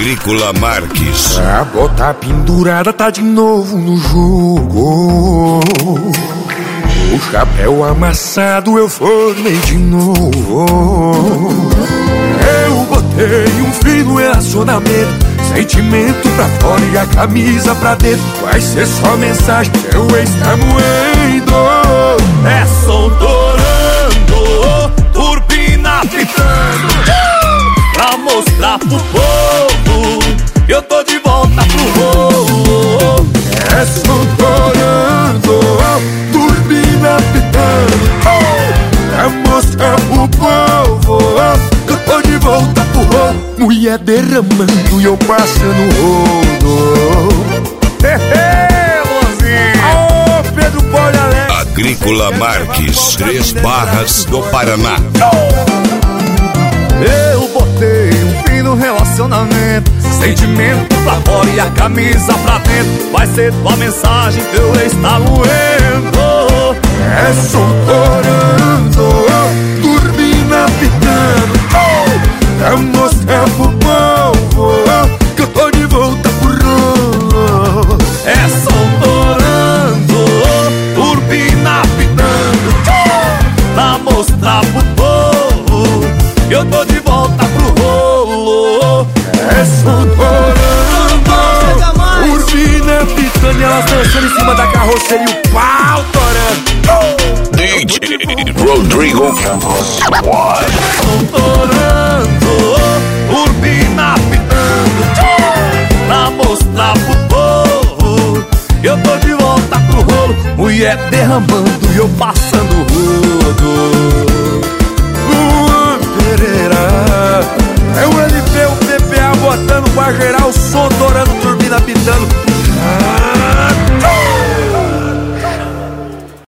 Agrícola Marques. A bota pendurada tá de novo no jogo. O chapéu amassado eu formei de novo. Eu botei um fim no relacionamento, sentimento pra fora e a camisa pra dentro. Vai ser só mensagem, seu ex tá moendo. É som torando, turbina pitando, pra mostrar pro povo que eu tô de volta pro rolo. É som torando, turbina pitando, pra mostrar pro povo que eu tô de volta pro rolo. Mulher derramando e eu passando rolo. Aô, Pedro Polha Alex. Agrícola Marques, 3 Barras do Paraná. Eu botei um fim no relacionamento, sentimento pra fora e a camisa pra dentro. Vai ser tua mensagem, teu ex tá moendo. É som torando, turbina pitando, pra mostrar pro povo que eu tô de volta pro rolo. É som torando, turbina pitando, pra mostrar pro povo que eu tô de volta pro rolo. É som torando, turbina pitando e elas dançando em cima da carroceria e o pau torando. DJ Rodrigo Campos. Som torando, turbina pitando, pra mostrar pro povo que eu tô de volta pro rolo. Mulher derramando e eu passando rolo.